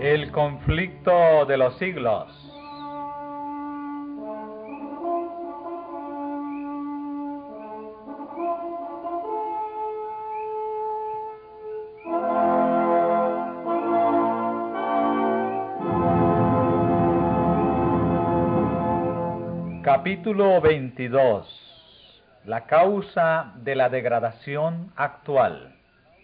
El conflicto de los siglos. Capítulo 22. La causa de la degradación actual.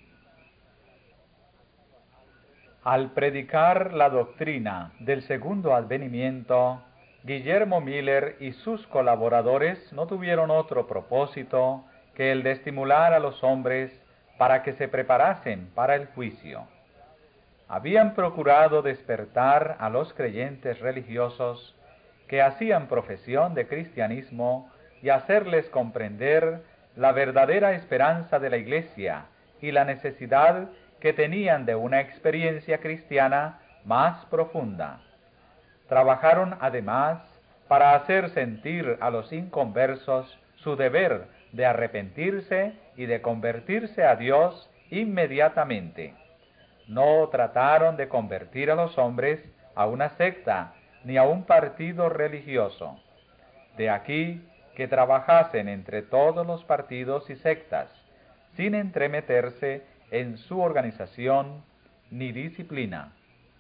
Al predicar la doctrina del segundo advenimiento, Guillermo Miller y sus colaboradores no tuvieron otro propósito que el de estimular a los hombres para que se preparasen para el juicio. Habían procurado despertar a los creyentes religiosos que hacían profesión de cristianismo y hacerles comprender la verdadera esperanza de la Iglesia y la necesidad que tenían de una experiencia cristiana más profunda. Trabajaron además para hacer sentir a los inconversos su deber de arrepentirse y de convertirse a Dios inmediatamente. No trataron de convertir a los hombres a una secta ni a un partido religioso. De aquí que trabajasen entre todos los partidos y sectas, sin entremeterse en su organización ni disciplina.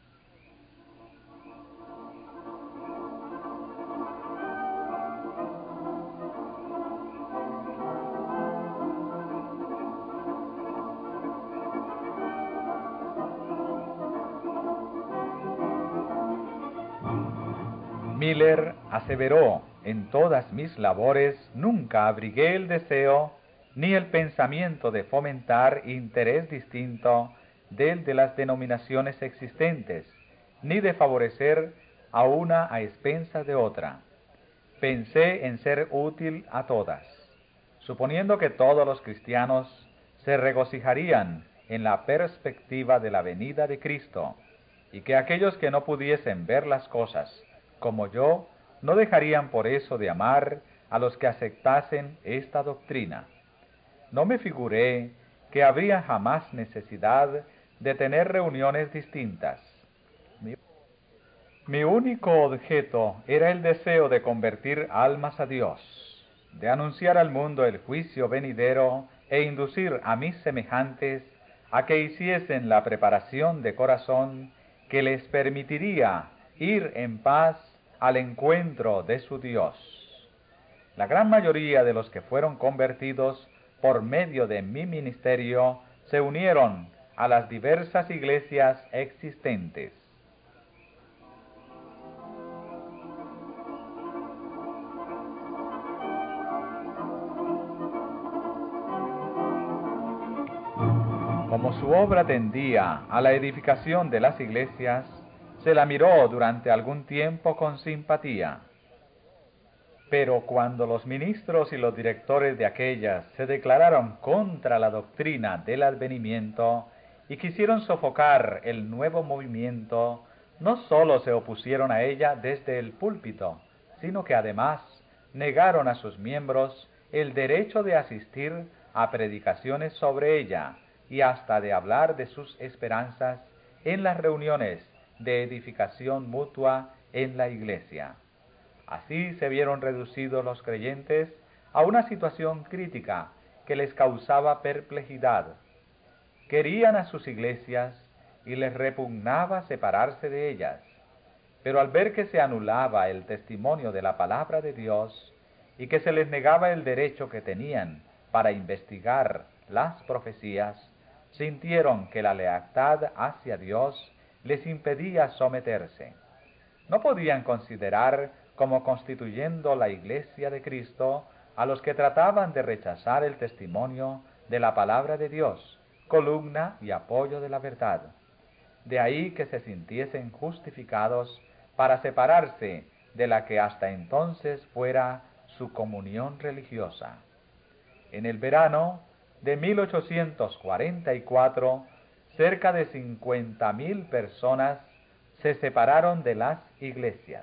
Miller aseveró: en todas mis labores nunca abrigué el deseo ni el pensamiento de fomentar interés distinto del de las denominaciones existentes, ni de favorecer a una a expensas de otra. Pensé en ser útil a todas, suponiendo que todos los cristianos se regocijarían en la perspectiva de la venida de Cristo, y que aquellos que no pudiesen ver las cosas como yo, no dejarían por eso de amar a los que aceptasen esta doctrina. No me figuré que habría jamás necesidad de tener reuniones distintas. Mi único objeto era el deseo de convertir almas a Dios, de anunciar al mundo el juicio venidero e inducir a mis semejantes a que hiciesen la preparación de corazón que les permitiría ir en paz al encuentro de su Dios. La gran mayoría de los que fueron convertidos por medio de mi ministerio se unieron a las diversas iglesias existentes. Como su obra tendía a la edificación de las iglesias, se la miró durante algún tiempo con simpatía. Pero cuando los ministros y los directores de aquellas se declararon contra la doctrina del advenimiento y quisieron sofocar el nuevo movimiento, no sólo se opusieron a ella desde el púlpito, sino que además negaron a sus miembros el derecho de asistir a predicaciones sobre ella y hasta de hablar de sus esperanzas en las reuniones de edificación mutua en la iglesia. Así se vieron reducidos los creyentes a una situación crítica que les causaba perplejidad. Querían a sus iglesias y les repugnaba separarse de ellas, pero al ver que se anulaba el testimonio de la palabra de Dios y que se les negaba el derecho que tenían para investigar las profecías, sintieron que la lealtad hacia Dios les impedía someterse. No podían considerar como constituyendo la Iglesia de Cristo a los que trataban de rechazar el testimonio de la palabra de Dios, columna y apoyo de la verdad. De ahí que se sintiesen justificados para separarse de la que hasta entonces fuera su comunión religiosa. En el verano de 1844, cerca de 50,000 personas se separaron de las iglesias.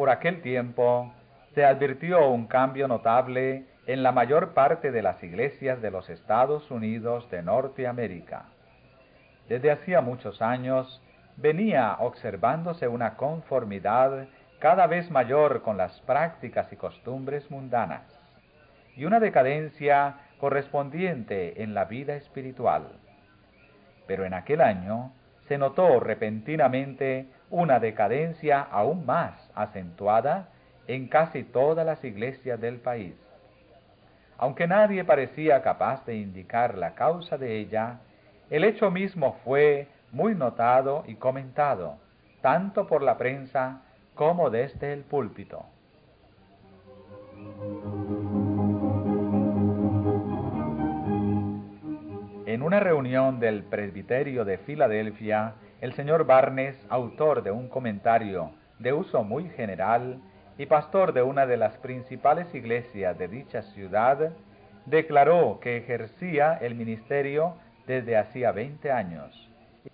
por aquel tiempo se advirtió un cambio notable en la mayor parte de las iglesias de los Estados Unidos de Norteamérica. Desde hacía muchos años venía observándose una conformidad cada vez mayor con las prácticas y costumbres mundanas, y una decadencia correspondiente en la vida espiritual. Pero en aquel año se notó repentinamente una decadencia aún más acentuada en casi todas las iglesias del país. Aunque nadie parecía capaz de indicar la causa de ella, el hecho mismo fue muy notado y comentado, tanto por la prensa como desde el púlpito. En una reunión del presbiterio de Filadelfia, el señor Barnes, autor de un comentario de uso muy general y pastor de una de las principales iglesias de dicha ciudad, declaró que ejercía el ministerio desde hacía 20 años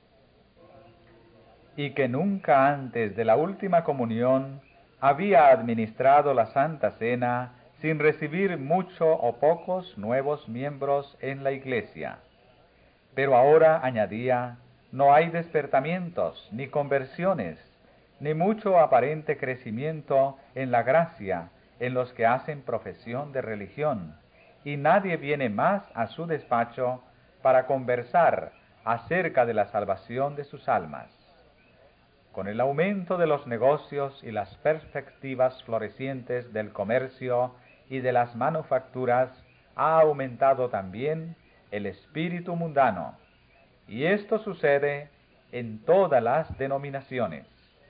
y que nunca antes de la última comunión había administrado la Santa Cena sin recibir mucho o pocos nuevos miembros en la iglesia. Pero ahora, añadía, no hay despertamientos, ni conversiones, ni mucho aparente crecimiento en la gracia en los que hacen profesión de religión, y nadie viene más a su despacho para conversar acerca de la salvación de sus almas. Con el aumento de los negocios y las perspectivas florecientes del comercio y de las manufacturas, ha aumentado también el espíritu mundano, y esto sucede en todas las denominaciones.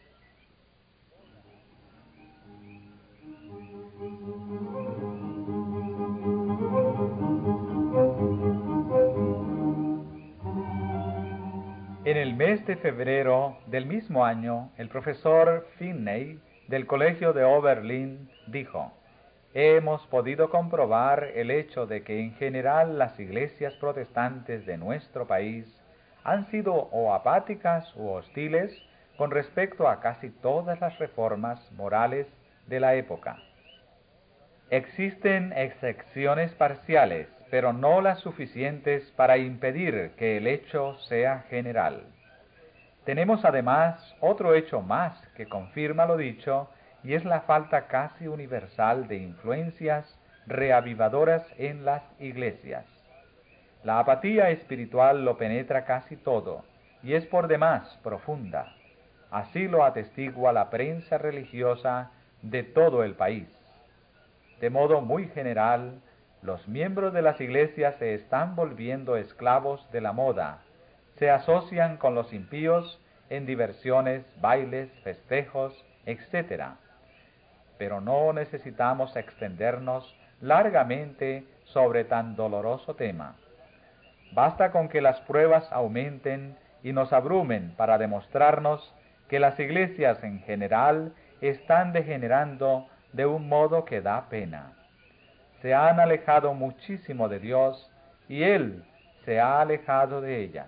En el mes de febrero del mismo año, el profesor Finney del Colegio de Oberlin dijo: hemos podido comprobar el hecho de que en general las iglesias protestantes de nuestro país han sido o apáticas u hostiles con respecto a casi todas las reformas morales de la época. Existen excepciones parciales, pero no las suficientes para impedir que el hecho sea general. Tenemos además otro hecho más que confirma lo dicho, y es la falta casi universal de influencias reavivadoras en las iglesias. La apatía espiritual lo penetra casi todo, y es por demás profunda. Así lo atestigua la prensa religiosa de todo el país. De modo muy general, los miembros de las iglesias se están volviendo esclavos de la moda, se asocian con los impíos en diversiones, bailes, festejos, etc. Pero no necesitamos extendernos largamente sobre tan doloroso tema. Basta con que las pruebas aumenten y nos abrumen para demostrarnos que las iglesias en general están degenerando de un modo que da pena. Se han alejado muchísimo de Dios y Él se ha alejado de ellas.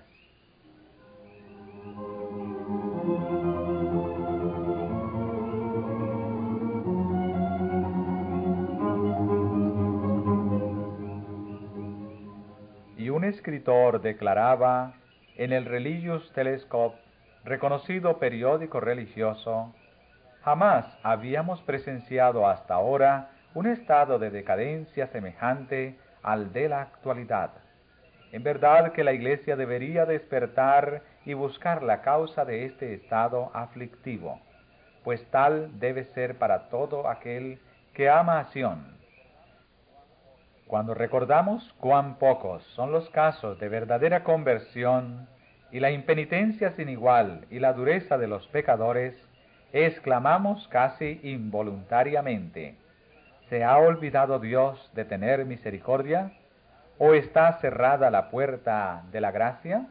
Y un escritor declaraba en el Religious Telescope, reconocido periódico religioso: jamás habíamos presenciado hasta ahora un estado de decadencia semejante al de la actualidad. En verdad que la Iglesia debería despertar y buscar la causa de este estado aflictivo, pues tal debe ser para todo aquel que ama a Sión. Cuando recordamos cuán pocos son los casos de verdadera conversión y la impenitencia sin igual y la dureza de los pecadores, exclamamos casi involuntariamente: ¿se ha olvidado Dios de tener misericordia? ¿O está cerrada la puerta de la gracia?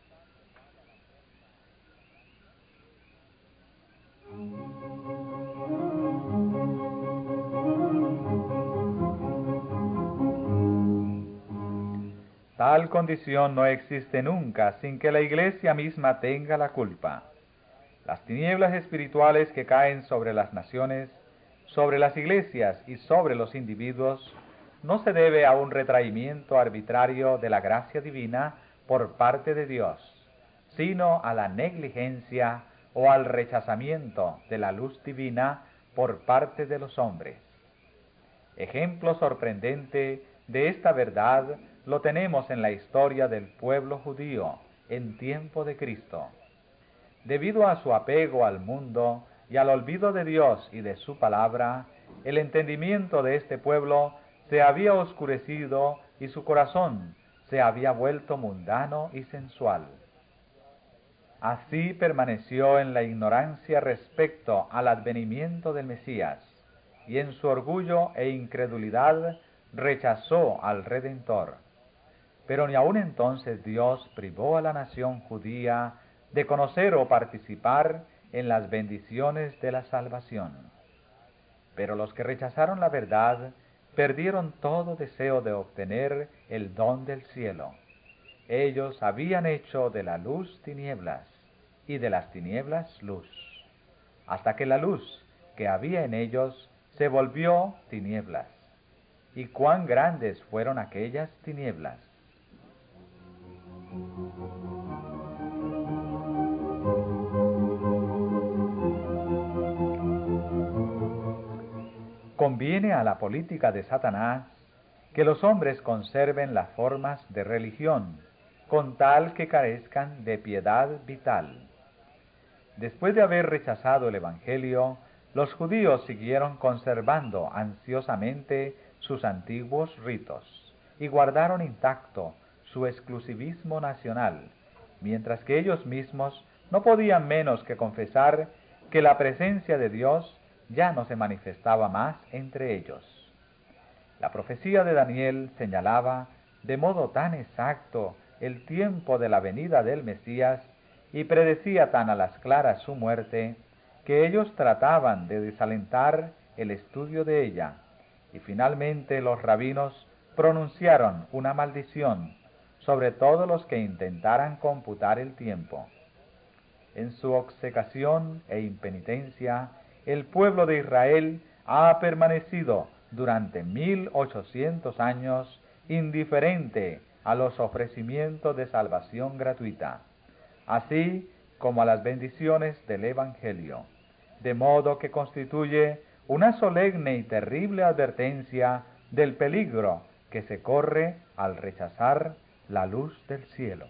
Tal condición no existe nunca sin que la Iglesia misma tenga la culpa. Las tinieblas espirituales que caen sobre las naciones, sobre las iglesias y sobre los individuos no se debe a un retraimiento arbitrario de la gracia divina por parte de Dios, sino a la negligencia o al rechazamiento de la luz divina por parte de los hombres. Ejemplo sorprendente de esta verdad lo tenemos en la historia del pueblo judío en tiempo de Cristo. Debido a su apego al mundo y al olvido de Dios y de su palabra, el entendimiento de este pueblo se había oscurecido y su corazón se había vuelto mundano y sensual. Así permaneció en la ignorancia respecto al advenimiento del Mesías, y en su orgullo e incredulidad rechazó al Redentor. Pero ni aun entonces Dios privó a la nación judía de conocer o participar en las bendiciones de la salvación. Pero los que rechazaron la verdad perdieron todo deseo de obtener el don del cielo. Ellos habían hecho de la luz tinieblas y de las tinieblas luz, hasta que la luz que había en ellos se volvió tinieblas. Y cuán grandes fueron aquellas tinieblas. Conviene a la política de Satanás que los hombres conserven las formas de religión, con tal que carezcan de piedad vital. Después de haber rechazado el Evangelio, los judíos siguieron conservando ansiosamente sus antiguos ritos y guardaron intacto su exclusivismo nacional, mientras que ellos mismos no podían menos que confesar que la presencia de Dios ya no se manifestaba más entre ellos. La profecía de Daniel señalaba de modo tan exacto el tiempo de la venida del Mesías y predecía tan a las claras su muerte, que ellos trataban de desalentar el estudio de ella, y finalmente los rabinos pronunciaron una maldición sobre todos los que intentaran computar el tiempo. En su obcecación e impenitencia, el pueblo de Israel ha permanecido durante 1800 años indiferente a los ofrecimientos de salvación gratuita, así como a las bendiciones del Evangelio, de modo que constituye una solemne y terrible advertencia del peligro que se corre al rechazar la luz del cielo.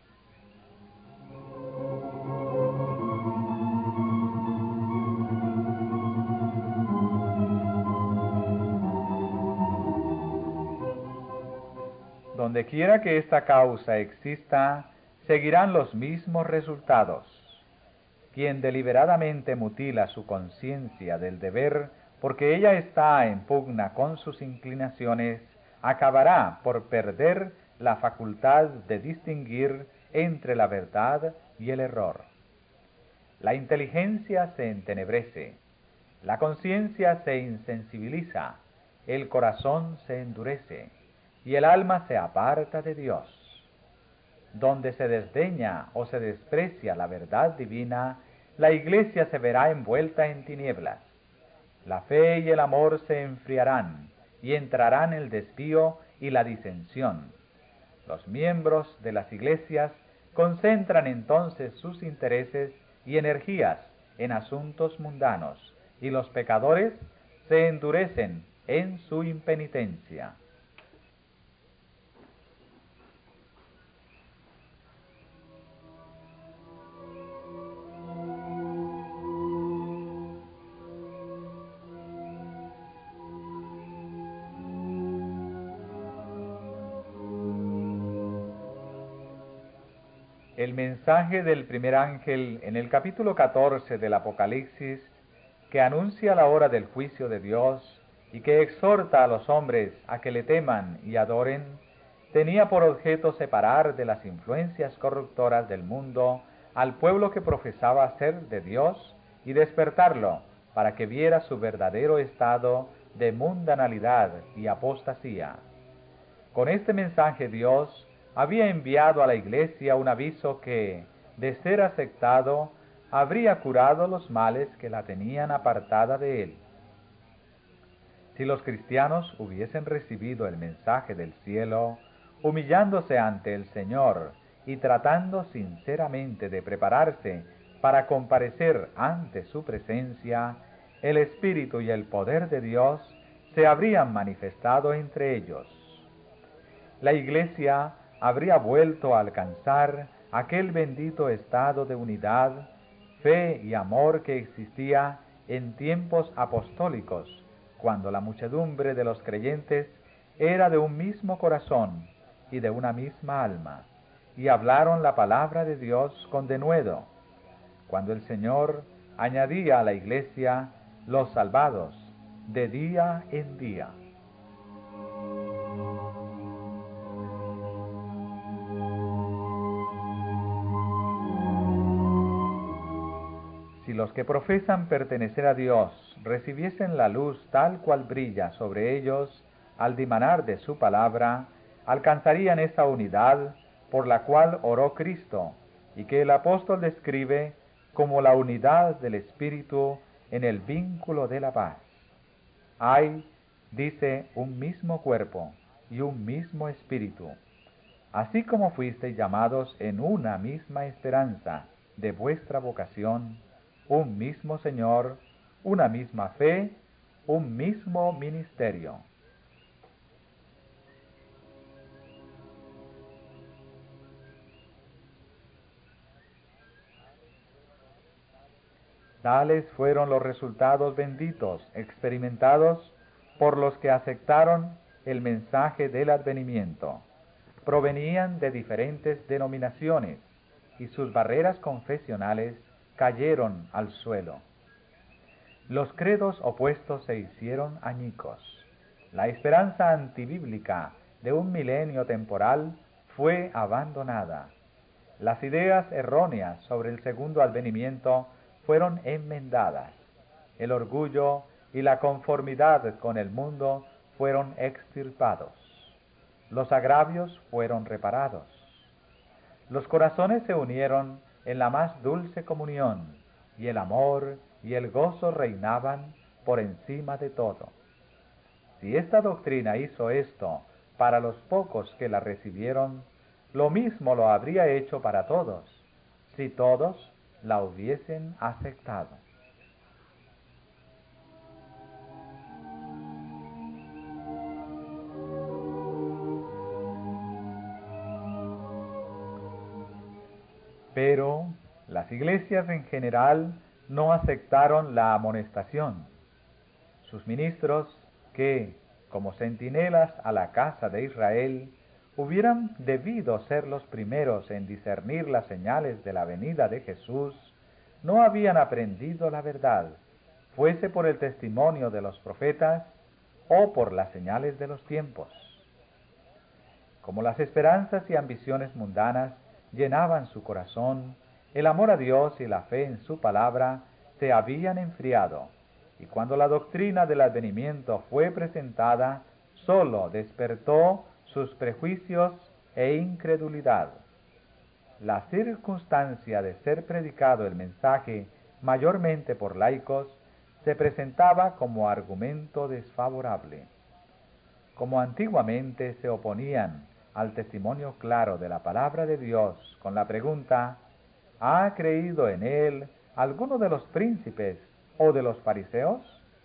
Donde quiera que esta causa exista, seguirán los mismos resultados. Quien deliberadamente mutila su conciencia del deber, porque ella está en pugna con sus inclinaciones, acabará por perder la facultad de distinguir entre la verdad y el error. La inteligencia se entenebrece, la conciencia se insensibiliza, el corazón se endurece, y el alma se aparta de Dios. Donde se desdeña o se desprecia la verdad divina, la iglesia se verá envuelta en tinieblas. La fe y el amor se enfriarán y entrarán el desvío y la disensión. Los miembros de las iglesias concentran entonces sus intereses y energías en asuntos mundanos, y los pecadores se endurecen en su impenitencia. El mensaje del primer ángel en el capítulo 14 del Apocalipsis, que anuncia la hora del juicio de Dios y que exhorta a los hombres a que le teman y adoren, tenía por objeto separar de las influencias corruptoras del mundo al pueblo que profesaba ser de Dios y despertarlo para que viera su verdadero estado de mundanalidad y apostasía. Con este mensaje Dios había enviado a la iglesia un aviso que, de ser aceptado, habría curado los males que la tenían apartada de él. Si los cristianos hubiesen recibido el mensaje del cielo, humillándose ante el Señor y tratando sinceramente de prepararse para comparecer ante su presencia, el Espíritu y el poder de Dios se habrían manifestado entre ellos. La Iglesia habría vuelto a alcanzar aquel bendito estado de unidad, fe y amor que existía en tiempos apostólicos, cuando la muchedumbre de los creyentes era de un mismo corazón y de una misma alma, y hablaron la palabra de Dios con denuedo, cuando el Señor añadía a la Iglesia los salvados de día en día. Si los que profesan pertenecer a Dios recibiesen la luz tal cual brilla sobre ellos al dimanar de su palabra, alcanzarían esa unidad por la cual oró Cristo y que el apóstol describe como la unidad del Espíritu en el vínculo de la paz. Hay, dice, un mismo cuerpo y un mismo espíritu, así como fuisteis llamados en una misma esperanza de vuestra vocación, un mismo Señor, una misma fe, un mismo ministerio. Tales fueron los resultados benditos experimentados por los que aceptaron el mensaje del advenimiento. Provenían de diferentes denominaciones y sus barreras confesionales cayeron al suelo. Los credos opuestos se hicieron añicos. La esperanza antibíblica de un milenio temporal fue abandonada. Las ideas erróneas sobre el segundo advenimiento fueron enmendadas. El orgullo y la conformidad con el mundo fueron extirpados. Los agravios fueron reparados. Los corazones se unieron en la más dulce comunión, y el amor y el gozo reinaban por encima de todo. Si esta doctrina hizo esto para los pocos que la recibieron, lo mismo lo habría hecho para todos, si todos la hubiesen aceptado. Pero las iglesias en general no aceptaron la amonestación. Sus ministros, que, como centinelas a la casa de Israel, hubieran debido ser los primeros en discernir las señales de la venida de Jesús, no habían aprendido la verdad, fuese por el testimonio de los profetas o por las señales de los tiempos. Como las esperanzas y ambiciones mundanas llenaban su corazón, el amor a Dios y la fe en su palabra se habían enfriado, y cuando la doctrina del advenimiento fue presentada, sólo despertó sus prejuicios e incredulidad. La circunstancia de ser predicado el mensaje mayormente por laicos se presentaba como argumento desfavorable. Como antiguamente se oponían al testimonio claro de la palabra de Dios con la pregunta: ¿ha creído en él alguno de los príncipes o de los fariseos?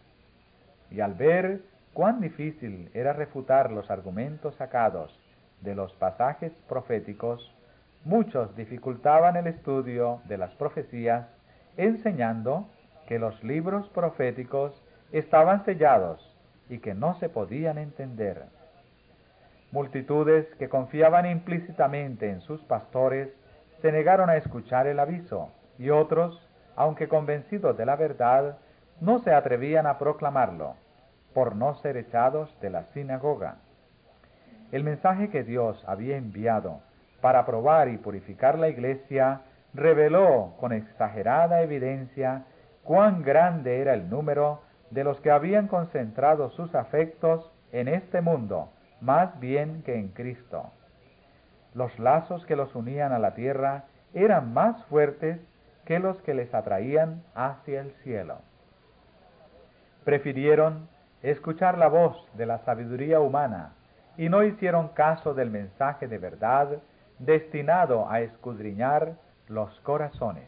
Y al ver cuán difícil era refutar los argumentos sacados de los pasajes proféticos, muchos dificultaban el estudio de las profecías, enseñando que los libros proféticos estaban sellados y que no se podían entender. Multitudes que confiaban implícitamente en sus pastores se negaron a escuchar el aviso, y otros, aunque convencidos de la verdad, no se atrevían a proclamarlo, por no ser echados de la sinagoga. El mensaje que Dios había enviado para probar y purificar la iglesia reveló con exagerada evidencia cuán grande era el número de los que habían concentrado sus afectos en este mundo, más bien que en Cristo. Los lazos que los unían a la tierra eran más fuertes que los que les atraían hacia el cielo. Prefirieron escuchar la voz de la sabiduría humana y no hicieron caso del mensaje de verdad destinado a escudriñar los corazones.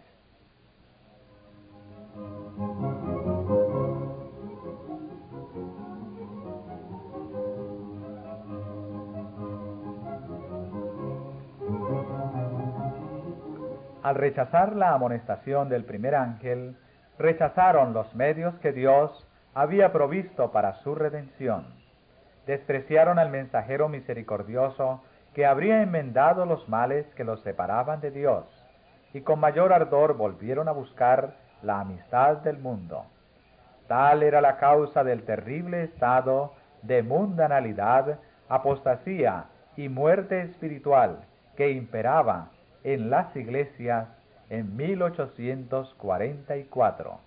Al rechazar la amonestación del primer ángel, rechazaron los medios que Dios había provisto para su redención. Despreciaron al mensajero misericordioso que habría enmendado los males que los separaban de Dios, y con mayor ardor volvieron a buscar la amistad del mundo. Tal era la causa del terrible estado de mundanalidad, apostasía y muerte espiritual que imperaba en las iglesias en 1844.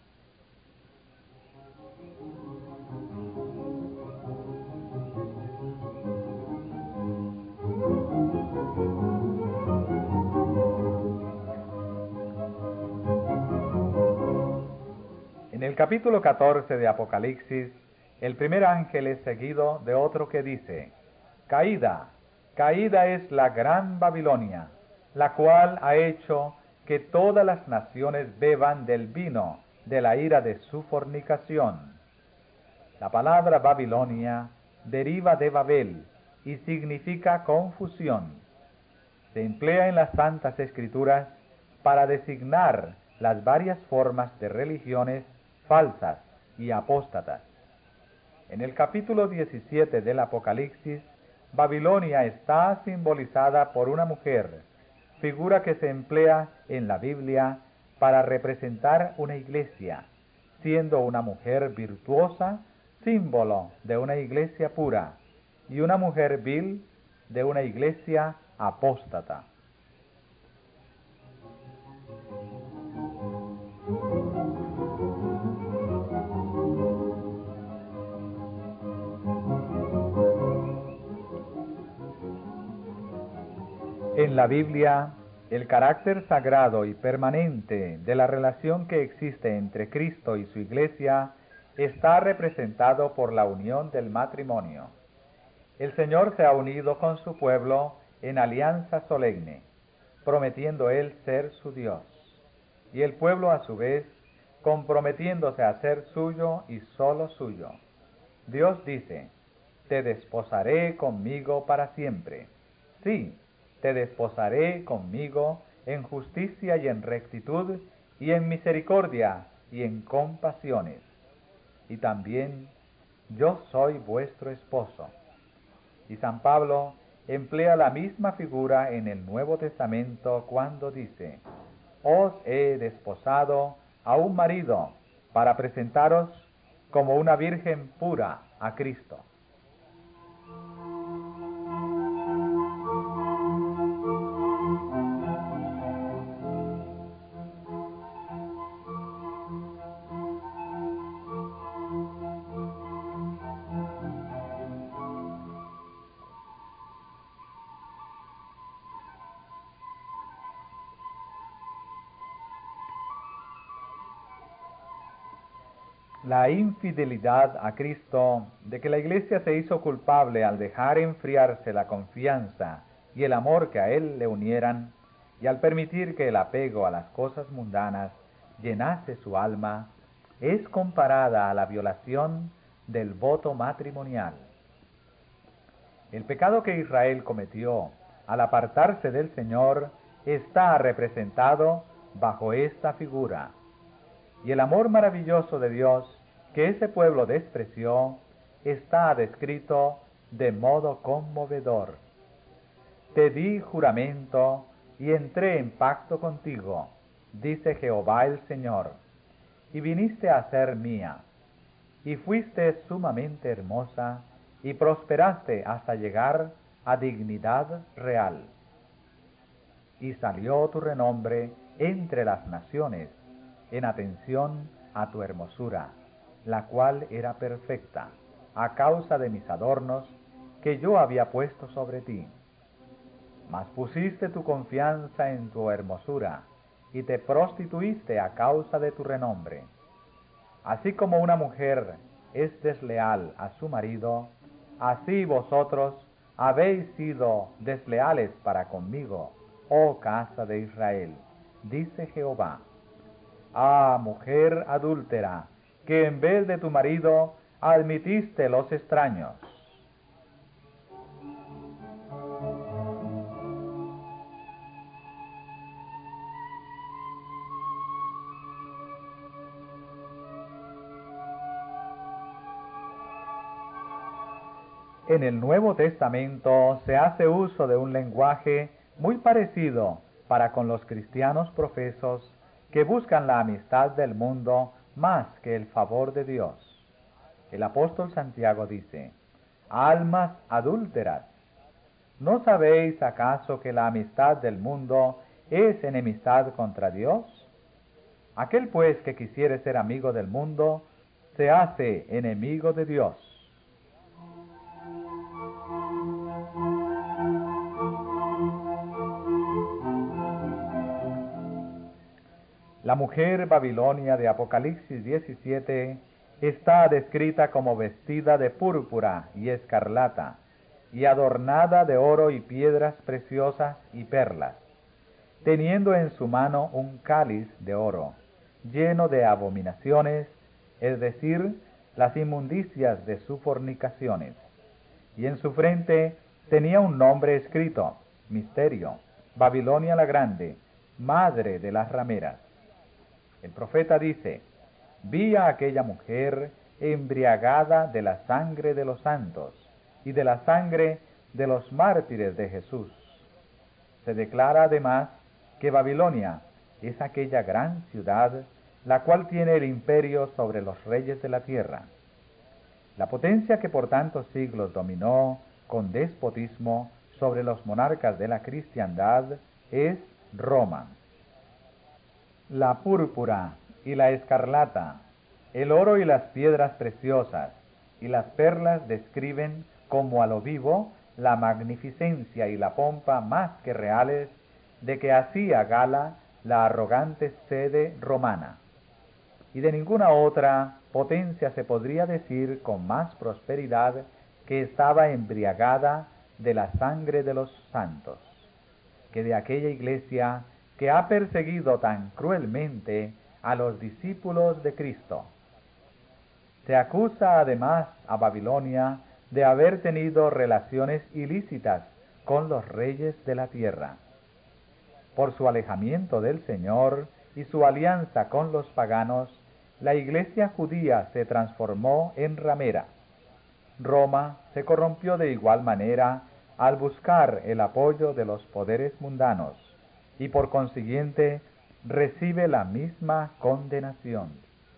En el capítulo 14 de Apocalipsis, el primer ángel es seguido de otro que dice: Caída, caída es la gran Babilonia, la cual ha hecho que todas las naciones beban del vino de la ira de su fornicación. La palabra Babilonia deriva de Babel y significa confusión. Se emplea en las Santas Escrituras para designar las varias formas de religiones falsas y apóstatas. En el capítulo 17 del Apocalipsis, Babilonia está simbolizada por una mujer, figura que se emplea en la Biblia para representar una iglesia, siendo una mujer virtuosa símbolo de una iglesia pura y una mujer vil de una iglesia apóstata. En la Biblia, el carácter sagrado y permanente de la relación que existe entre Cristo y su Iglesia está representado por la unión del matrimonio. El Señor se ha unido con su pueblo en alianza solemne, prometiendo Él ser su Dios, y el pueblo a su vez comprometiéndose a ser suyo y solo suyo. Dios dice: te desposaré conmigo para siempre. Sí, te desposaré conmigo en justicia y en rectitud, y en misericordia y en compasiones. Y también, yo soy vuestro esposo. Y San Pablo emplea la misma figura en el Nuevo Testamento cuando dice: os he desposado a un marido para presentaros como una virgen pura a Cristo. La infidelidad a Cristo, de que la Iglesia se hizo culpable al dejar enfriarse la confianza y el amor que a Él le unieran, y al permitir que el apego a las cosas mundanas llenase su alma, es comparada a la violación del voto matrimonial. El pecado que Israel cometió al apartarse del Señor está representado bajo esta figura. Y el amor maravilloso de Dios que ese pueblo despreció está descrito de modo conmovedor. Te di juramento y entré en pacto contigo, dice Jehová el Señor, y viniste a ser mía, y fuiste sumamente hermosa, y prosperaste hasta llegar a dignidad real. Y salió tu renombre entre las naciones, en atención a tu hermosura, la cual era perfecta, a causa de mis adornos que yo había puesto sobre ti. Mas pusiste tu confianza en tu hermosura, y te prostituiste a causa de tu renombre. Así como una mujer es desleal a su marido, así vosotros habéis sido desleales para conmigo, oh casa de Israel, dice Jehová. Ah, mujer adúltera, que en vez de tu marido admitiste los extraños. En el Nuevo Testamento se hace uso de un lenguaje muy parecido para con los cristianos profesos que buscan la amistad del mundo más que el favor de Dios. El apóstol Santiago dice: almas adúlteras, ¿no sabéis acaso que la amistad del mundo es enemistad contra Dios? Aquel pues que quisiere ser amigo del mundo, se hace enemigo de Dios. La mujer Babilonia de Apocalipsis 17 está descrita como vestida de púrpura y escarlata, y adornada de oro y piedras preciosas y perlas, teniendo en su mano un cáliz de oro, lleno de abominaciones, es decir, las inmundicias de sus fornicaciones. Y en su frente tenía un nombre escrito: Misterio, Babilonia la Grande, madre de las rameras. El profeta dice: vi a aquella mujer embriagada de la sangre de los santos y de la sangre de los mártires de Jesús. Se declara además que Babilonia es aquella gran ciudad, la cual tiene el imperio sobre los reyes de la tierra. La potencia que por tantos siglos dominó con despotismo sobre los monarcas de la cristiandad es Roma. La púrpura y la escarlata, el oro y las piedras preciosas y las perlas describen como a lo vivo la magnificencia y la pompa más que reales de que hacía gala la arrogante sede romana. Y de ninguna otra potencia se podría decir con más prosperidad que estaba embriagada de la sangre de los santos, que de aquella iglesia que ha perseguido tan cruelmente a los discípulos de Cristo. Se acusa además a Babilonia de haber tenido relaciones ilícitas con los reyes de la tierra. Por su alejamiento del Señor y su alianza con los paganos, la iglesia judía se transformó en ramera. Roma se corrompió de igual manera al buscar el apoyo de los poderes mundanos, y por consiguiente recibe la misma condenación.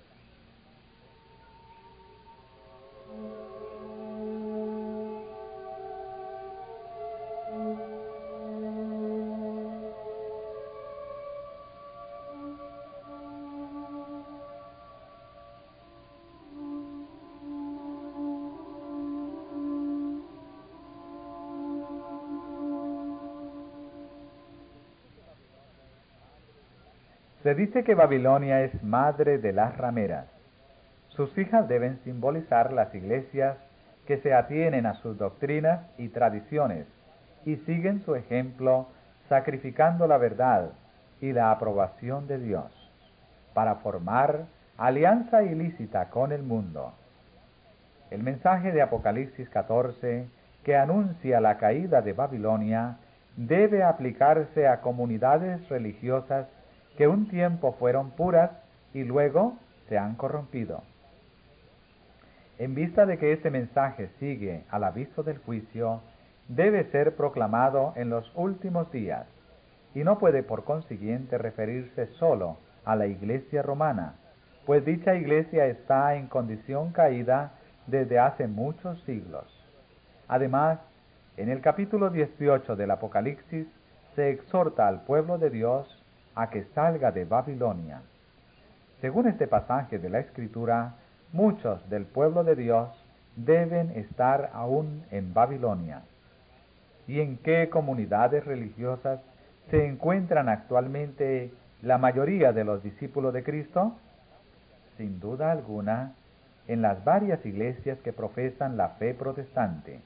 Se dice que Babilonia es madre de las rameras. Sus hijas deben simbolizar las iglesias que se atienen a sus doctrinas y tradiciones y siguen su ejemplo sacrificando la verdad y la aprobación de Dios para formar alianza ilícita con el mundo. El mensaje de Apocalipsis 14, que anuncia la caída de Babilonia, debe aplicarse a comunidades religiosas que un tiempo fueron puras y luego se han corrompido. En vista de que este mensaje sigue al aviso del juicio, debe ser proclamado en los últimos días, y no puede por consiguiente referirse solo a la iglesia romana, pues dicha iglesia está en condición caída desde hace muchos siglos. Además, en el capítulo 18 del Apocalipsis se exhorta al pueblo de Dios a que salga de Babilonia. Según este pasaje de la Escritura, muchos del pueblo de Dios deben estar aún en Babilonia. ¿Y en qué comunidades religiosas se encuentran actualmente la mayoría de los discípulos de Cristo? Sin duda alguna, en las varias iglesias que profesan la fe protestante.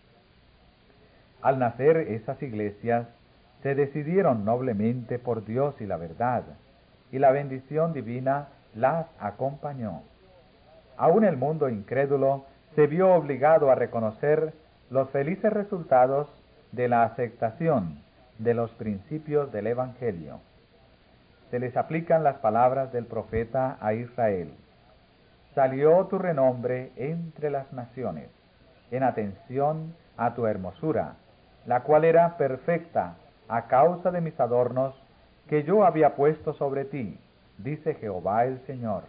Al nacer esas iglesias, se decidieron noblemente por Dios y la verdad, y la bendición divina las acompañó. Aún el mundo incrédulo se vio obligado a reconocer los felices resultados de la aceptación de los principios del Evangelio. Se les aplican las palabras del profeta a Israel: salió tu renombre entre las naciones, en atención a tu hermosura, la cual era perfecta a causa de mis adornos que yo había puesto sobre ti, dice Jehová el Señor.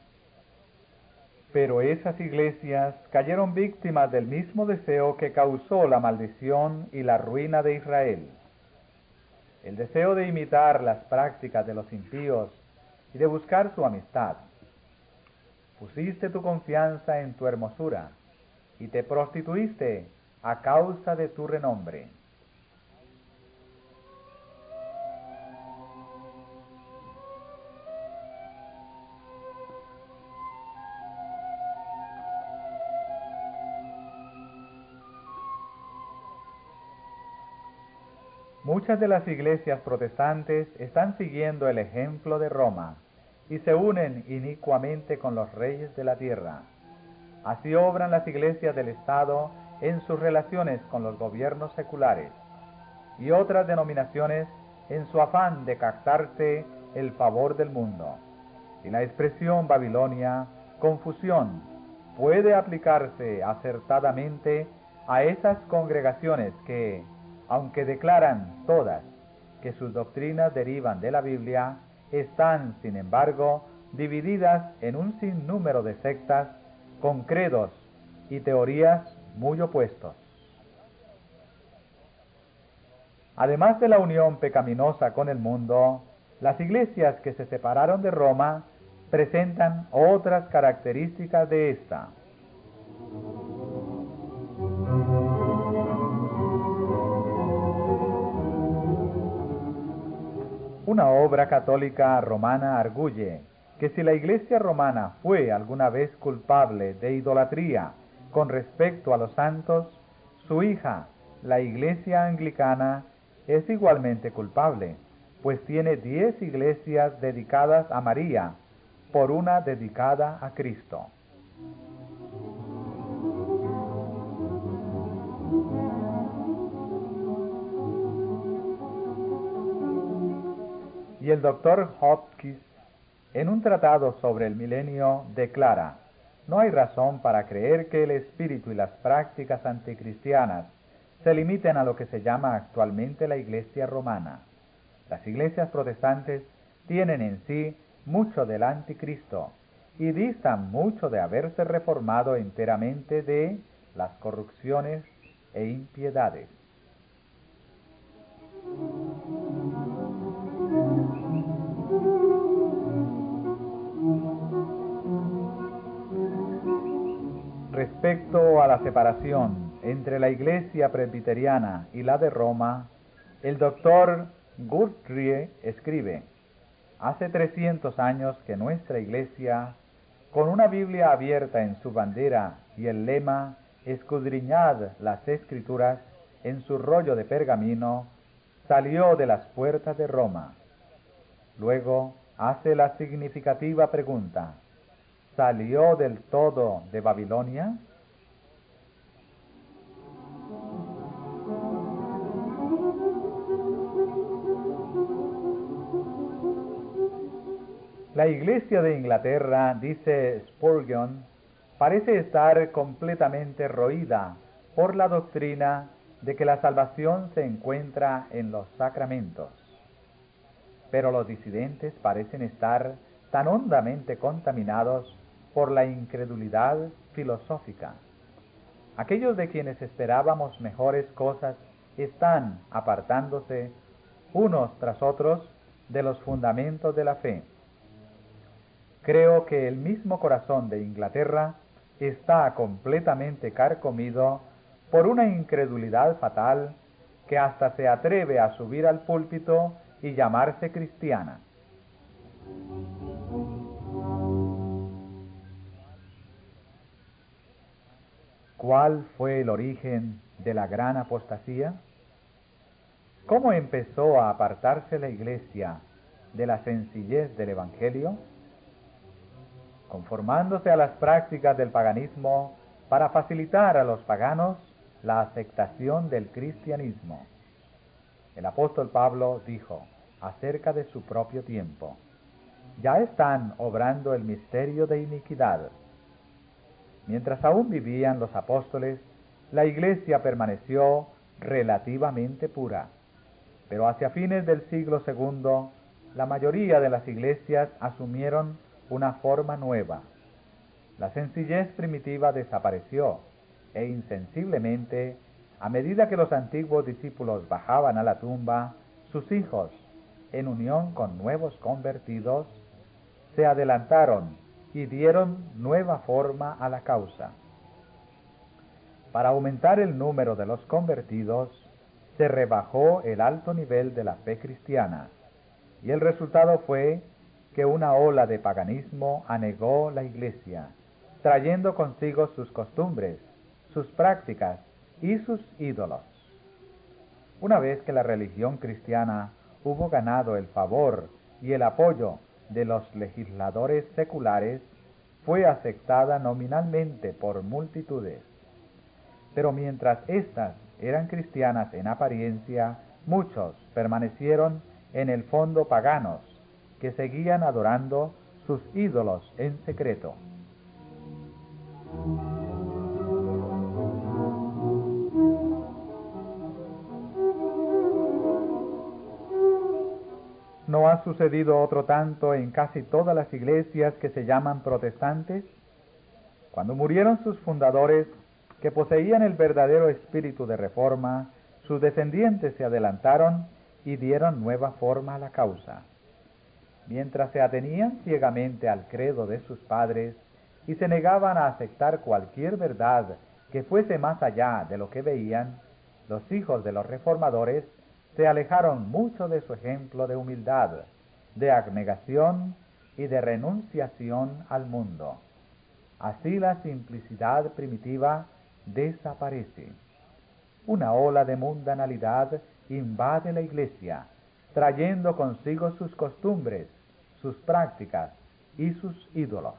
Pero esas iglesias cayeron víctimas del mismo deseo que causó la maldición y la ruina de Israel. El deseo de imitar las prácticas de los impíos y de buscar su amistad. Pusiste tu confianza en tu hermosura y te prostituiste a causa de tu renombre. Muchas de las iglesias protestantes están siguiendo el ejemplo de Roma y se unen inicuamente con los reyes de la tierra. Así obran las iglesias del Estado en sus relaciones con los gobiernos seculares, y otras denominaciones en su afán de captarse el favor del mundo. Y la expresión Babilonia, confusión, puede aplicarse acertadamente a esas congregaciones que, aunque declaran todas que sus doctrinas derivan de la Biblia, están, sin embargo, divididas en un sinnúmero de sectas con credos y teorías muy opuestos. Además de la unión pecaminosa con el mundo, las iglesias que se separaron de Roma presentan otras características de esta. Una obra católica romana arguye que si la Iglesia romana fue alguna vez culpable de idolatría con respecto a los santos, su hija, la Iglesia anglicana, es igualmente culpable, pues tiene 10 iglesias dedicadas a María, por una dedicada a Cristo. Y el Dr. Hopkins, en un tratado sobre el milenio, declara: no hay razón para creer que el espíritu y las prácticas anticristianas se limiten a lo que se llama actualmente la Iglesia romana. Las iglesias protestantes tienen en sí mucho del anticristo y distan mucho de haberse reformado enteramente de las corrupciones e impiedades. Respecto a la separación entre la Iglesia presbiteriana y la de Roma, el doctor Guthrie escribe: hace 300 años que nuestra Iglesia, con una Biblia abierta en su bandera y el lema "Escudriñad las Escrituras" en su rollo de pergamino, salió de las puertas de Roma. Luego hace la significativa pregunta: ¿salió del todo de Babilonia? La Iglesia de Inglaterra, dice Spurgeon, parece estar completamente roída por la doctrina de que la salvación se encuentra en los sacramentos. Pero los disidentes parecen estar tan hondamente contaminados por la incredulidad filosófica. Aquellos de quienes esperábamos mejores cosas están apartándose unos tras otros de los fundamentos de la fe. Creo que el mismo corazón de Inglaterra está completamente carcomido por una incredulidad fatal que hasta se atreve a subir al púlpito y llamarse cristiana. ¿Cuál fue el origen de la gran apostasía? ¿Cómo empezó a apartarse la Iglesia de la sencillez del Evangelio? Conformándose a las prácticas del paganismo para facilitar a los paganos la aceptación del cristianismo. El apóstol Pablo dijo acerca de su propio tiempo: ya están obrando el misterio de iniquidad. Mientras aún vivían los apóstoles, la Iglesia permaneció relativamente pura, pero hacia fines del siglo II, la mayoría de las iglesias asumieron una forma nueva. La sencillez primitiva desapareció e insensiblemente, a medida que los antiguos discípulos bajaban a la tumba, sus hijos, en unión con nuevos convertidos, se adelantaron y dieron nueva forma a la causa. Para aumentar el número de los convertidos, se rebajó el alto nivel de la fe cristiana, y el resultado fue que una ola de paganismo anegó la Iglesia, trayendo consigo sus costumbres, sus prácticas y sus ídolos. Una vez que la religión cristiana hubo ganado el favor y el apoyo de los legisladores seculares, fue aceptada nominalmente por multitudes. Pero mientras éstas eran cristianas en apariencia, muchos permanecieron en el fondo paganos, que seguían adorando sus ídolos en secreto. ¿No ha sucedido otro tanto en casi todas las iglesias que se llaman protestantes? Cuando murieron sus fundadores, que poseían el verdadero espíritu de reforma, sus descendientes se adelantaron y dieron nueva forma a la causa. Mientras se atenían ciegamente al credo de sus padres y se negaban a aceptar cualquier verdad que fuese más allá de lo que veían, los hijos de los reformadores se alejaron mucho de su ejemplo de humildad, de abnegación y de renunciación al mundo. Así la simplicidad primitiva desaparece. Una ola de mundanalidad invade la Iglesia, trayendo consigo sus costumbres, sus prácticas y sus ídolos.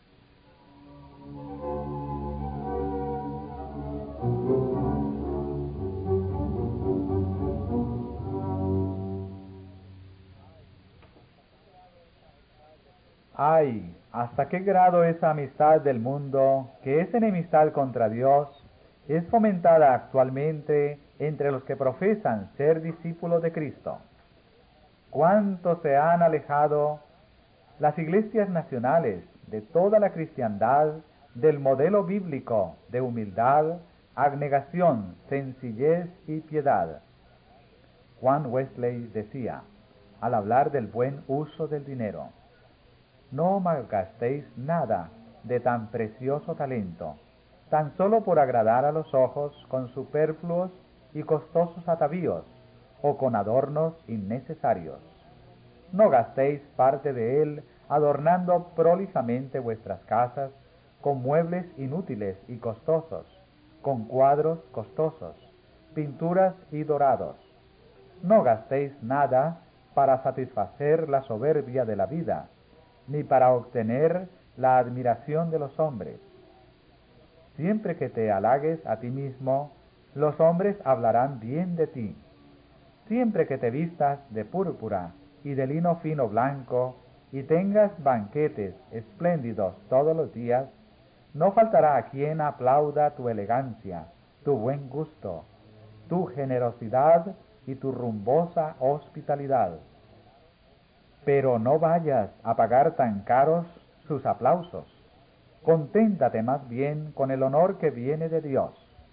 Ay, ¿hasta qué grado esa amistad del mundo, que es enemistad contra Dios, es fomentada actualmente entre los que profesan ser discípulos de Cristo? ¿Cuánto se han alejado las iglesias nacionales de toda la cristiandad del modelo bíblico de humildad, abnegación, sencillez y piedad? Juan Wesley decía, al hablar del buen uso del dinero: no malgastéis nada de tan precioso talento, tan solo por agradar a los ojos con superfluos y costosos atavíos, o con adornos innecesarios. No gastéis parte de él adornando prolijamente vuestras casas con muebles inútiles y costosos, con cuadros costosos, pinturas y dorados. No gastéis nada para satisfacer la soberbia de la vida, ni para obtener la admiración de los hombres. Siempre que te halagues a ti mismo, los hombres hablarán bien de ti. Siempre que te vistas de púrpura y de lino fino blanco, y tengas banquetes espléndidos todos los días, no faltará quien aplauda tu elegancia, tu buen gusto, tu generosidad y tu rumbosa hospitalidad. Pero no vayas a pagar tan caros sus aplausos. Conténtate más bien con el honor que viene de Dios.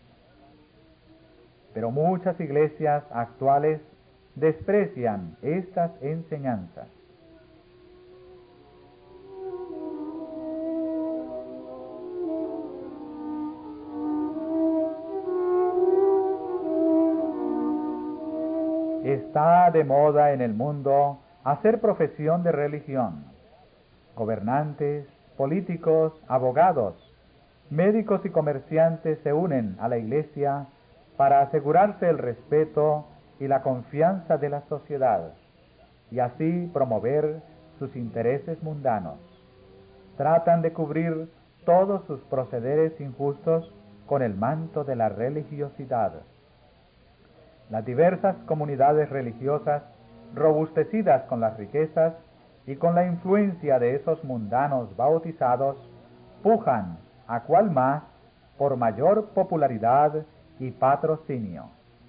Pero muchas iglesias actuales desprecian estas enseñanzas. Está de moda en el mundo hacer profesión de religión. Gobernantes, políticos, abogados, médicos y comerciantes se unen a la Iglesia para asegurarse el respeto y la confianza de la sociedad y así promover sus intereses mundanos. Tratan de cubrir todos sus procederes injustos con el manto de la religiosidad. Las diversas comunidades religiosas, robustecidas con las riquezas y con la influencia de esos mundanos bautizados, pujan a cual más por mayor popularidad y patrocinio.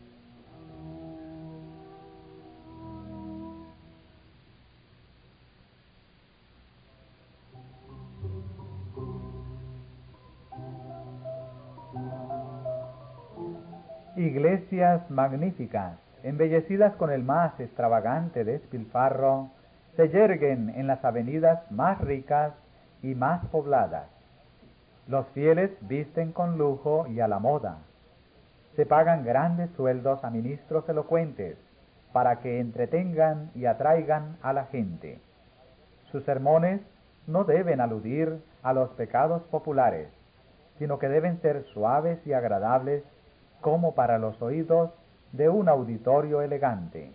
Iglesias magníficas, embellecidas con el más extravagante despilfarro, se yerguen en las avenidas más ricas y más pobladas. Los fieles visten con lujo y a la moda. Se pagan grandes sueldos a ministros elocuentes para que entretengan y atraigan a la gente. Sus sermones no deben aludir a los pecados populares, sino que deben ser suaves y agradables como para los oídos de un auditorio elegante.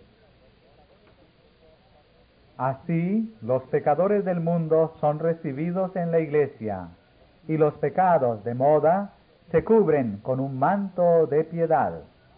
Así, los pecadores del mundo son recibidos en la Iglesia, y los pecados de moda se cubren con un manto de piedad.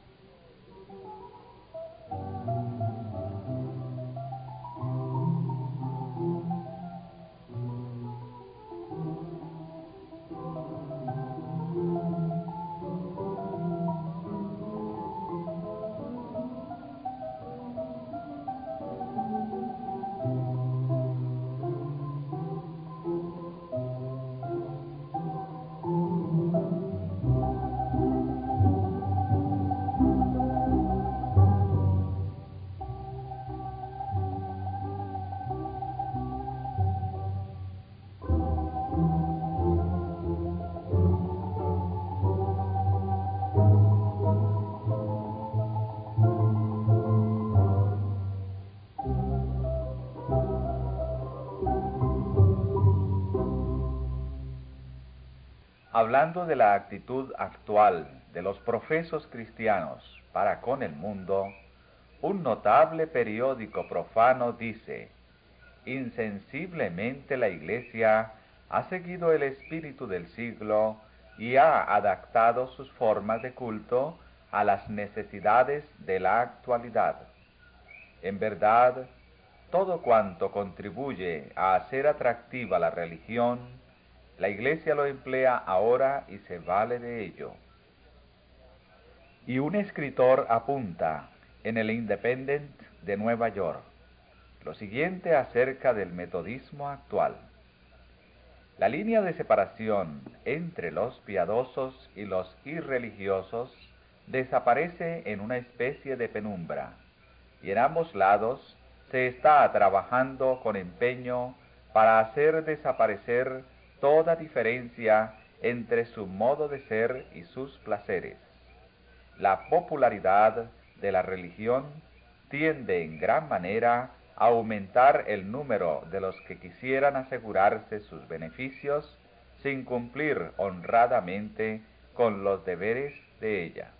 Hablando de la actitud actual de los profesos cristianos para con el mundo, un notable periódico profano dice: insensiblemente la Iglesia ha seguido el espíritu del siglo y ha adaptado sus formas de culto a las necesidades de la actualidad. En verdad, todo cuanto contribuye a hacer atractiva la religión, la Iglesia lo emplea ahora y se vale de ello. Y un escritor apunta en el Independent de Nueva York lo siguiente acerca del metodismo actual: la línea de separación entre los piadosos y los irreligiosos desaparece en una especie de penumbra, y en ambos lados se está trabajando con empeño para hacer desaparecer toda diferencia entre su modo de ser y sus placeres. La popularidad de la religión tiende en gran manera a aumentar el número de los que quisieran asegurarse sus beneficios sin cumplir honradamente con los deberes de ella.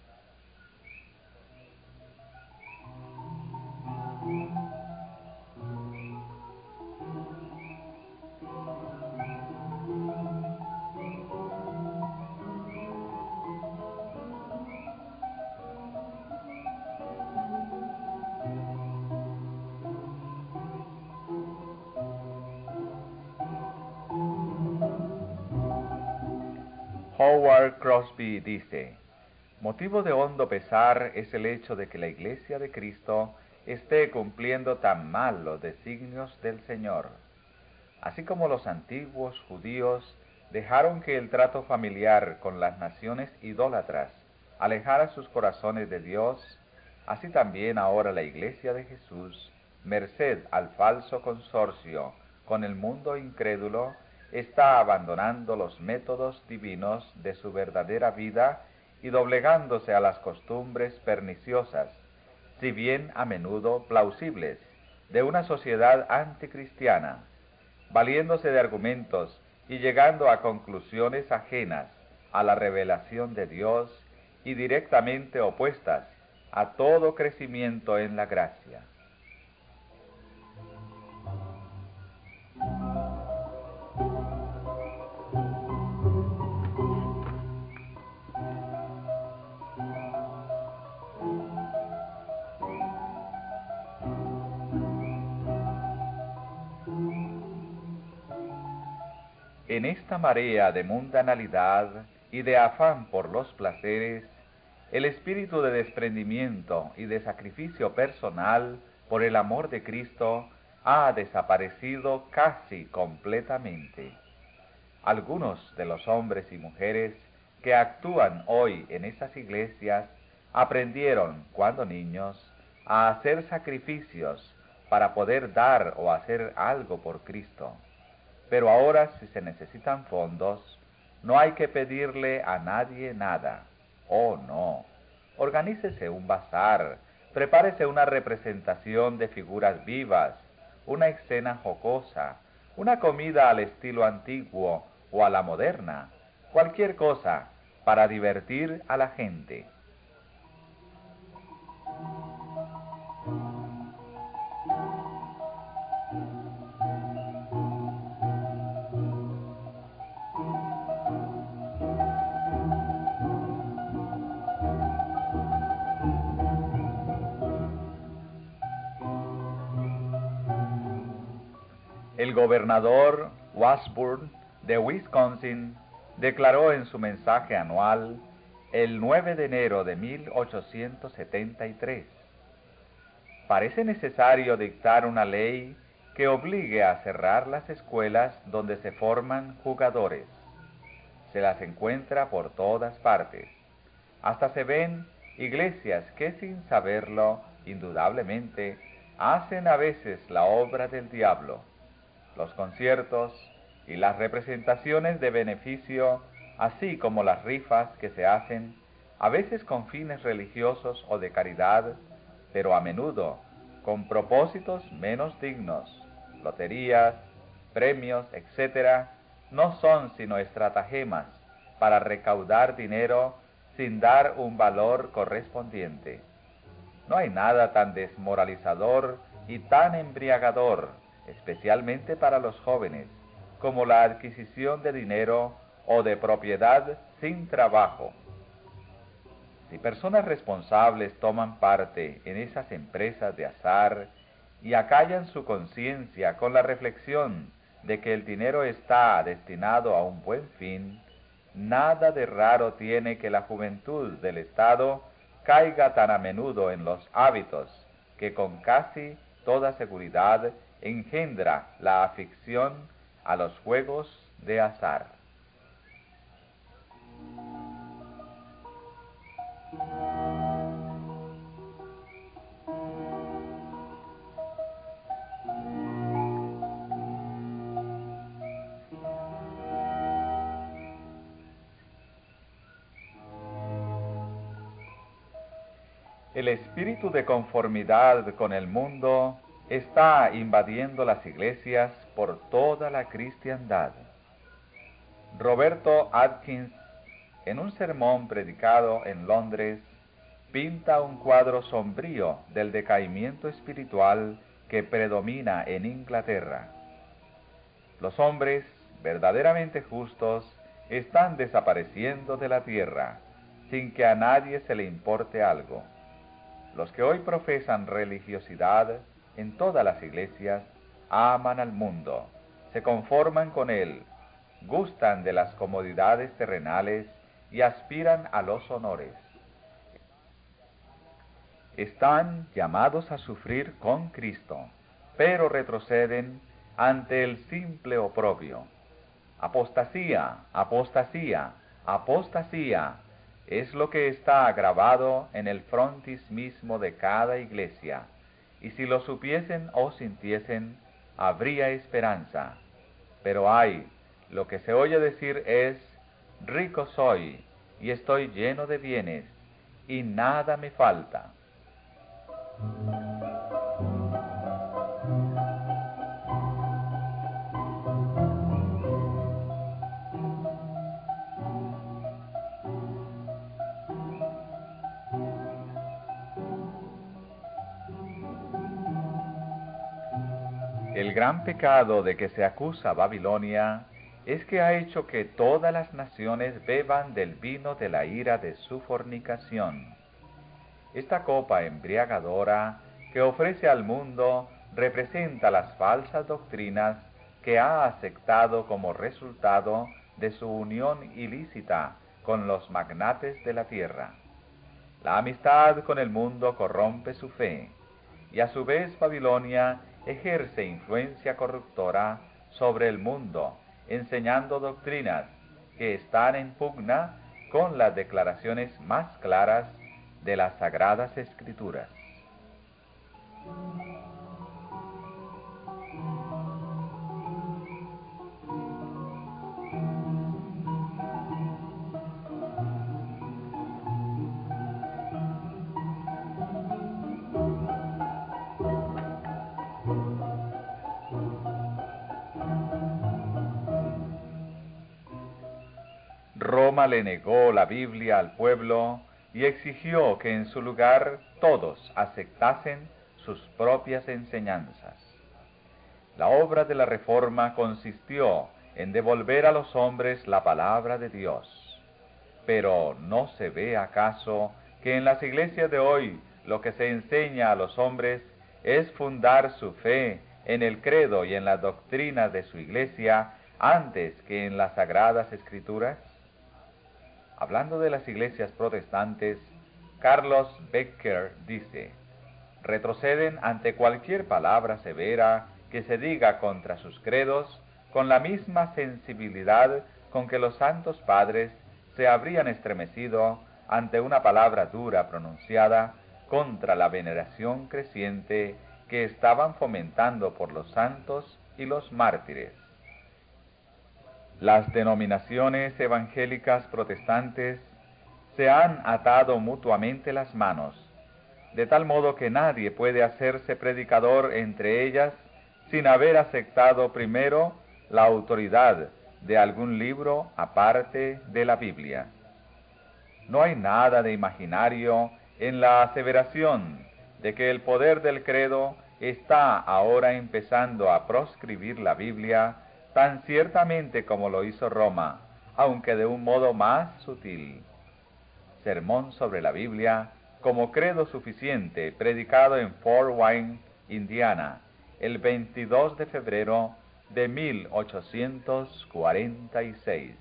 Howard Crosby dice: motivo de hondo pesar es el hecho de que la Iglesia de Cristo esté cumpliendo tan mal los designios del Señor. Así como los antiguos judíos dejaron que el trato familiar con las naciones idólatras alejara sus corazones de Dios, así también ahora la Iglesia de Jesús, merced al falso consorcio con el mundo incrédulo, está abandonando los métodos divinos de su verdadera vida y doblegándose a las costumbres perniciosas, si bien a menudo plausibles, de una sociedad anticristiana, valiéndose de argumentos y llegando a conclusiones ajenas a la revelación de Dios y directamente opuestas a todo crecimiento en la gracia. En esta marea de mundanalidad y de afán por los placeres, el espíritu de desprendimiento y de sacrificio personal por el amor de Cristo ha desaparecido casi completamente. Algunos de los hombres y mujeres que actúan hoy en esas iglesias aprendieron, cuando niños, a hacer sacrificios para poder dar o hacer algo por Cristo. Pero ahora, si se necesitan fondos, no hay que pedirle a nadie nada. Oh, no. Organícese un bazar, prepárese una representación de figuras vivas, una escena jocosa, una comida al estilo antiguo o a la moderna, cualquier cosa para divertir a la gente. El gobernador Washburn de Wisconsin declaró en su mensaje anual el 9 de enero de 1873: parece necesario dictar una ley que obligue a cerrar las escuelas donde se forman jugadores. Se las encuentra por todas partes. Hasta se ven iglesias que, sin saberlo, indudablemente, hacen a veces la obra del diablo. Los conciertos y las representaciones de beneficio, así como las rifas que se hacen, a veces con fines religiosos o de caridad, pero a menudo con propósitos menos dignos, loterías, premios, etc., no son sino estratagemas para recaudar dinero sin dar un valor correspondiente. No hay nada tan desmoralizador y tan embriagador, especialmente para los jóvenes, como la adquisición de dinero o de propiedad sin trabajo. Si personas responsables toman parte en esas empresas de azar y acallan su conciencia con la reflexión de que el dinero está destinado a un buen fin, nada de raro tiene que la juventud del Estado caiga tan a menudo en los hábitos que con casi toda seguridad engendra la afición a los juegos de azar. El espíritu de conformidad con el mundo está invadiendo las iglesias por toda la cristiandad. Roberto Atkins, en un sermón predicado en Londres, pinta un cuadro sombrío del decaimiento espiritual que predomina en Inglaterra. Los hombres verdaderamente justos están desapareciendo de la tierra, sin que a nadie se le importe algo. Los que hoy profesan religiosidad en todas las iglesias aman al mundo, se conforman con él, gustan de las comodidades terrenales y aspiran a los honores. Están llamados a sufrir con Cristo, pero retroceden ante el simple oprobio. Apostasía, apostasía, apostasía es lo que está grabado en el frontis mismo de cada iglesia, y si lo supiesen o sintiesen, habría esperanza. Pero ay, lo que se oye decir es: rico soy, y estoy lleno de bienes, y nada me falta. El gran pecado de que se acusa Babilonia es que ha hecho que todas las naciones beban del vino de la ira de su fornicación. Esta copa embriagadora que ofrece al mundo representa las falsas doctrinas que ha aceptado como resultado de su unión ilícita con los magnates de la tierra. La amistad con el mundo corrompe su fe, y a su vez Babilonia ejerce influencia corruptora sobre el mundo, enseñando doctrinas que están en pugna con las declaraciones más claras de las Sagradas Escrituras. Roma le negó la Biblia al pueblo y exigió que en su lugar todos aceptasen sus propias enseñanzas. La obra de la Reforma consistió en devolver a los hombres la palabra de Dios. Pero ¿no se ve acaso que en las iglesias de hoy lo que se enseña a los hombres es fundar su fe en el credo y en la doctrina de su iglesia antes que en las Sagradas Escrituras? Hablando de las iglesias protestantes, Carlos Becker dice: retroceden ante cualquier palabra severa que se diga contra sus credos con la misma sensibilidad con que los santos padres se habrían estremecido ante una palabra dura pronunciada contra la veneración creciente que estaban fomentando por los santos y los mártires. Las denominaciones evangélicas protestantes se han atado mutuamente las manos, de tal modo que nadie puede hacerse predicador entre ellas sin haber aceptado primero la autoridad de algún libro aparte de la Biblia. No hay nada de imaginario en la aseveración de que el poder del credo está ahora empezando a proscribir la Biblia tan ciertamente como lo hizo Roma, aunque de un modo más sutil. Sermón sobre la Biblia como credo suficiente, predicado en Fort Wayne, Indiana, el 22 de febrero de 1846.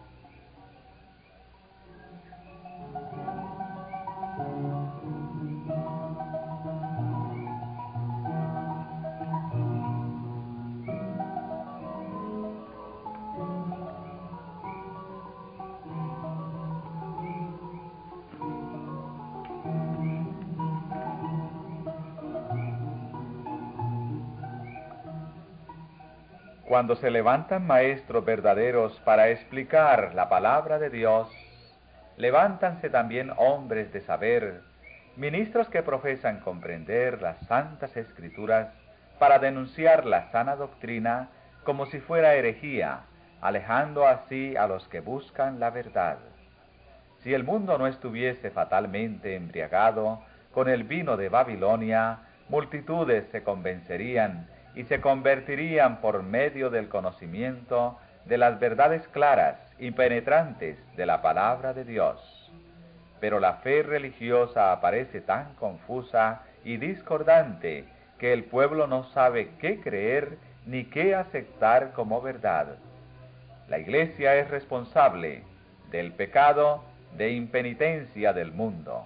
Cuando se levantan maestros verdaderos para explicar la palabra de Dios, levántanse también hombres de saber, ministros que profesan comprender las santas escrituras para denunciar la sana doctrina como si fuera herejía, alejando así a los que buscan la verdad. Si el mundo no estuviese fatalmente embriagado con el vino de Babilonia, multitudes se convencerían y se convertirían por medio del conocimiento de las verdades claras y penetrantes de la palabra de Dios. Pero la fe religiosa aparece tan confusa y discordante que el pueblo no sabe qué creer ni qué aceptar como verdad. La Iglesia es responsable del pecado de impenitencia del mundo.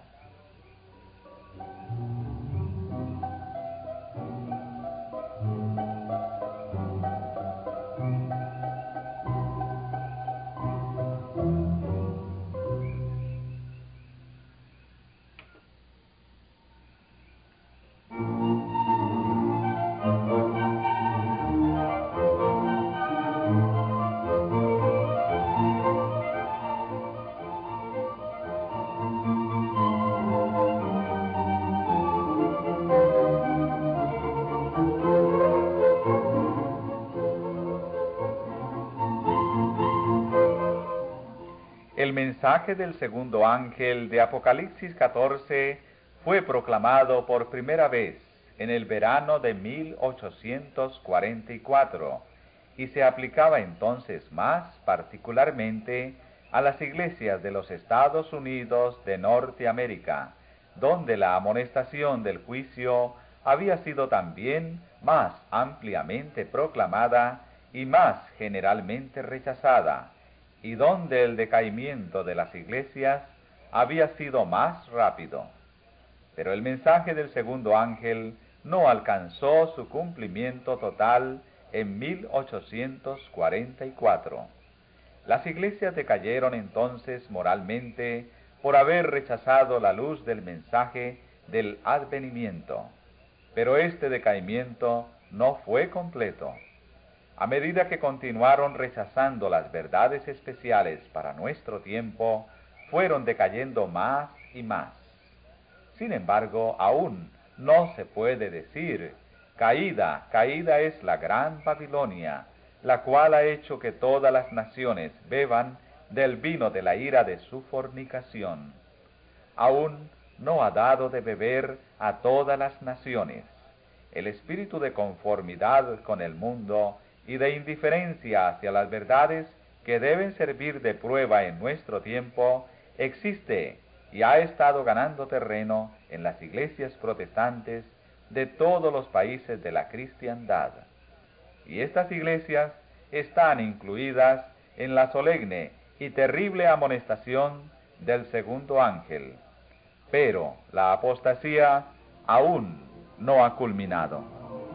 El mensaje del segundo ángel de Apocalipsis 14 fue proclamado por primera vez en el verano de 1844 y se aplicaba entonces más particularmente a las iglesias de los Estados Unidos de Norteamérica, donde la amonestación del juicio había sido también más ampliamente proclamada y más generalmente rechazada, y donde el decaimiento de las iglesias había sido más rápido. Pero el mensaje del segundo ángel no alcanzó su cumplimiento total en 1844. Las iglesias decayeron entonces moralmente por haber rechazado la luz del mensaje del advenimiento. Pero este decaimiento no fue completo. A medida que continuaron rechazando las verdades especiales para nuestro tiempo, fueron decayendo más y más. Sin embargo, aún no se puede decir, caída, caída es la gran Babilonia, la cual ha hecho que todas las naciones beban del vino de la ira de su fornicación. Aún no ha dado de beber a todas las naciones. El espíritu de conformidad con el mundo y de indiferencia hacia las verdades que deben servir de prueba en nuestro tiempo existe y ha estado ganando terreno en las iglesias protestantes de todos los países de la cristiandad. Y estas iglesias están incluidas en la solemne y terrible amonestación del segundo ángel. Pero la apostasía aún no ha culminado.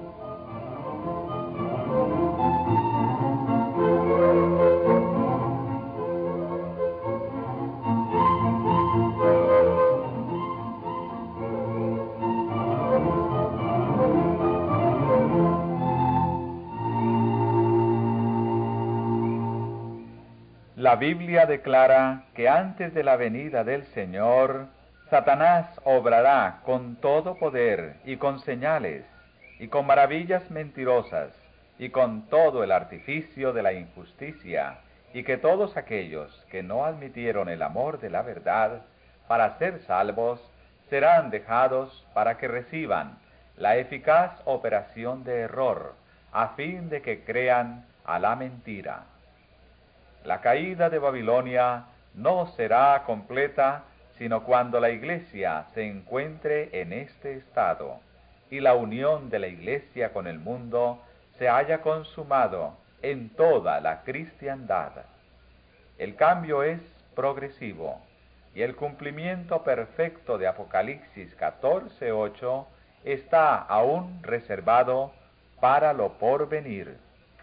La Biblia declara que antes de la venida del Señor, Satanás obrará con todo poder y con señales, y con maravillas mentirosas, y con todo el artificio de la injusticia, y que todos aquellos que no admitieron el amor de la verdad para ser salvos, serán dejados para que reciban la eficaz operación de error, a fin de que crean a la mentira. La caída de Babilonia no será completa sino cuando la Iglesia se encuentre en este estado y la unión de la Iglesia con el mundo se haya consumado en toda la cristiandad. El cambio es progresivo y el cumplimiento perfecto de Apocalipsis 14:8 está aún reservado para lo porvenir.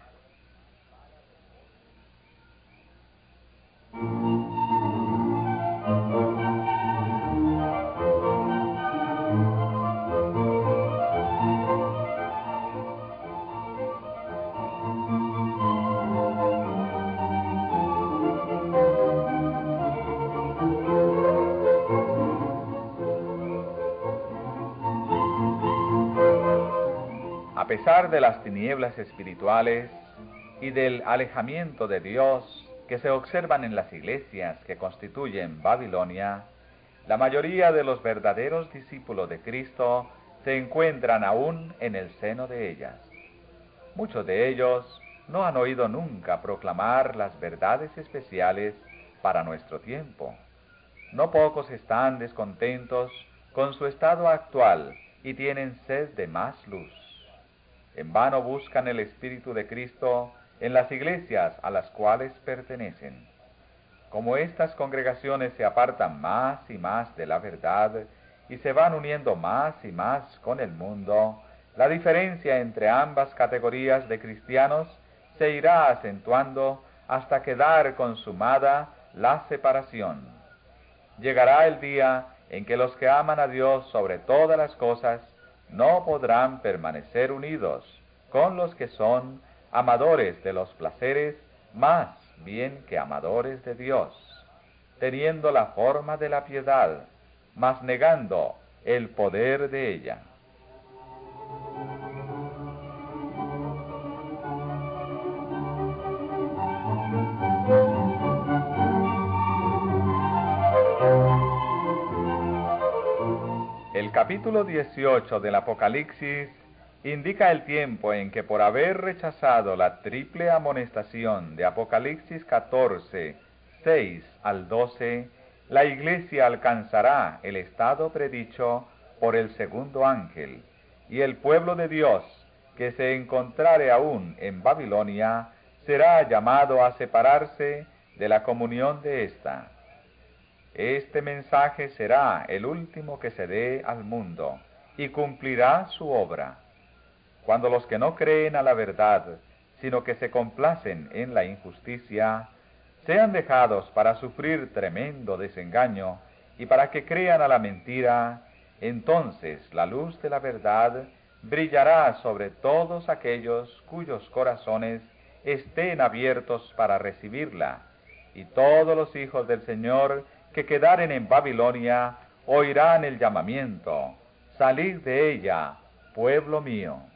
A pesar de las tinieblas espirituales y del alejamiento de Dios que se observan en las iglesias que constituyen Babilonia, la mayoría de los verdaderos discípulos de Cristo se encuentran aún en el seno de ellas. Muchos de ellos no han oído nunca proclamar las verdades especiales para nuestro tiempo. No pocos están descontentos con su estado actual y tienen sed de más luz. En vano buscan el Espíritu de Cristo en las iglesias a las cuales pertenecen. Como estas congregaciones se apartan más y más de la verdad y se van uniendo más y más con el mundo, la diferencia entre ambas categorías de cristianos se irá acentuando hasta quedar consumada la separación. Llegará el día en que los que aman a Dios sobre todas las cosas no podrán permanecer unidos con los que son amadores de los placeres más bien que amadores de Dios, teniendo la forma de la piedad, mas negando el poder de ella. El capítulo 18 del Apocalipsis indica el tiempo en que, por haber rechazado la triple amonestación de Apocalipsis 14, 6 al 12, la iglesia alcanzará el estado predicho por el segundo ángel, y el pueblo de Dios, que se encontrare aún en Babilonia, será llamado a separarse de la comunión de ésta. Este mensaje será el último que se dé al mundo, y cumplirá su obra. Cuando los que no creen a la verdad, sino que se complacen en la injusticia, sean dejados para sufrir tremendo desengaño, y para que crean a la mentira, entonces la luz de la verdad brillará sobre todos aquellos cuyos corazones estén abiertos para recibirla, y todos los hijos del Señor que quedaren en Babilonia oirán el llamamiento: salid de ella, pueblo mío.